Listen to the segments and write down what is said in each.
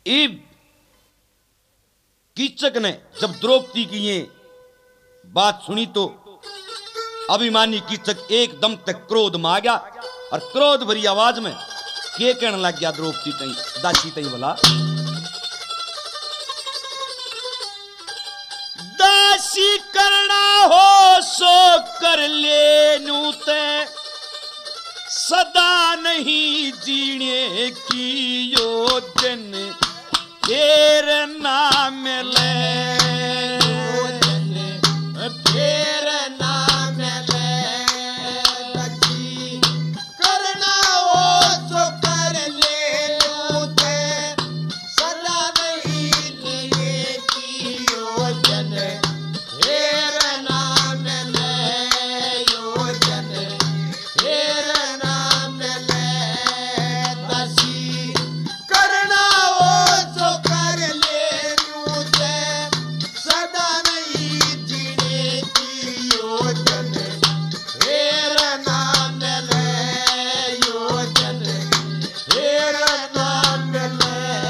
इब कीचक ने जब द्रौपदी की ये बात सुनी तो अभिमानी कीचक एकदम तक क्रोध में आ गया और क्रोध भरी आवाज में के कहने लग गया द्रौपदी तई दासी तई बोला, दासी करना हो सो कर ले नूते, सदा नहीं जीने की योजन फेर नाम ले, फेर नाम ले, दासी करना हो सो कर ले नूते, सदा नहीं जीने की योजन फेर नाम ले, योजन फेर नाम ले, दासी करना हो सो कर ले नूते, सदा नहीं जीने की योजन फेर नाम ले, योजन फेर नाम ले।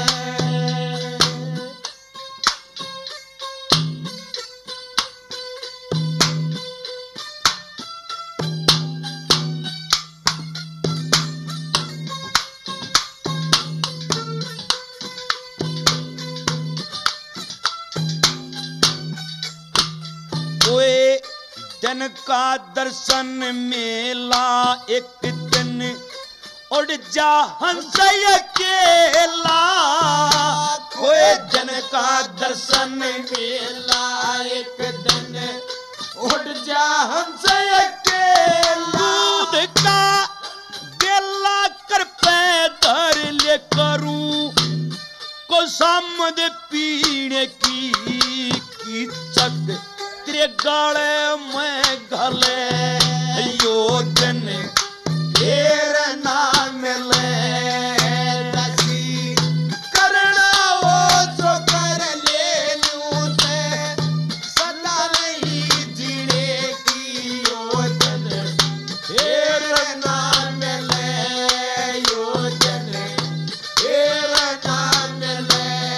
कोई दिन का दर्शन मेला एक दिन उड़ जा हंस अकेला, कोई दिन का दर्शन मेला एक दिन उड़ जा हंस अकेला, दूध का बेला कर पैदर ले करूं को सामद पीने की कीचक तेरे गाले में गले, योजन फेर नाम ले, दासी करना हो सो कर ले नूते, सदा नहीं जीने की योजन फेर नाम ले, योजन फेर नाम ले।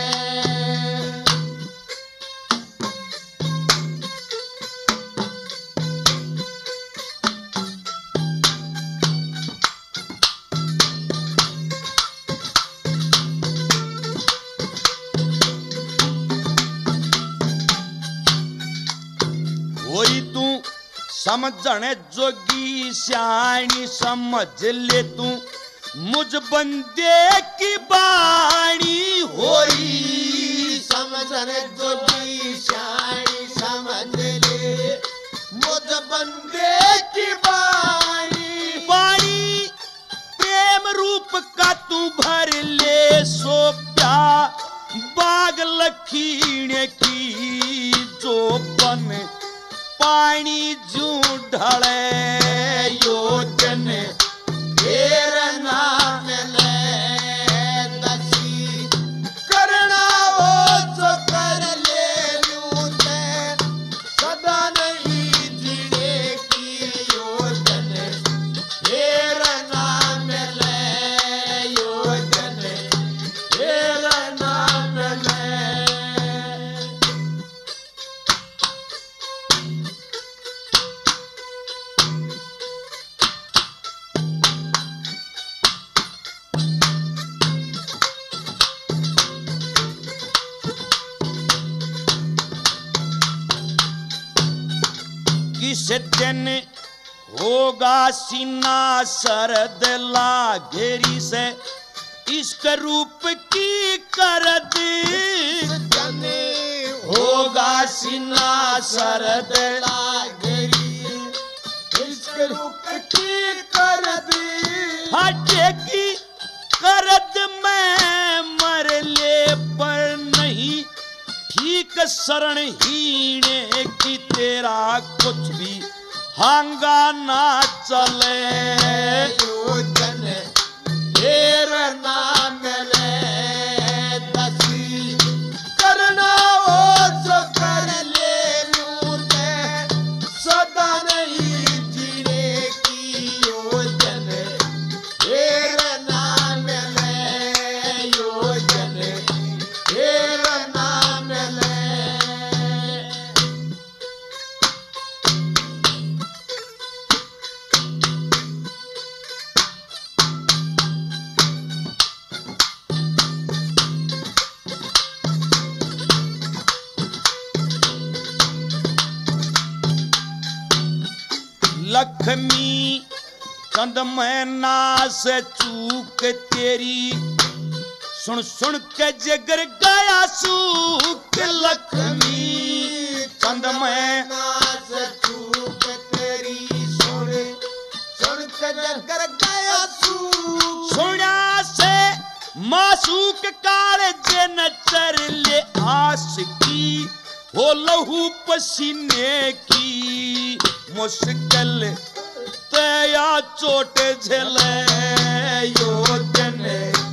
कोई तू समझने जोगी श्याणी समझ ले तू मुझ बंदे की बाणी होई, समझन जोगी श्याणी समझ ले मुझ बंदे की बाणी, बाणी प्रेम रूप का तू भर ले सो प्या बाग लखीने की जो बन पानी जू ढले, योजन फेर नाम ले, दासी करना हो सो कर ले नूते, सदा नहीं जीने की योजन फेर नाम ले, योजन फेर नाम ले। किस दिन होगा सीना सरद लागेरी से इश्क रूप की करद, जने होगा सीना सरद लागरी, इश्क रूप की करद, हटेगी करद में मर ले पर नहीं ठीक शरण हीने की तेरा कुछ भी हांगा ना चले, योजन फेर नाम ले, दासी करना हो सो कर ले नूते, सदा नहीं जीने की योजन फेर नाम ले, योजन लक्ष्मी कंद में नास चूक तेरी सुन सुन के जगर गया सूख लक्ष्मी कंद में नास चूक तेरी सुन सुन के जगर गया सूख सुना से मासूक काल जन चर ले आस की हो लहू पसीने की मुश्किल तया चोट झेले योजन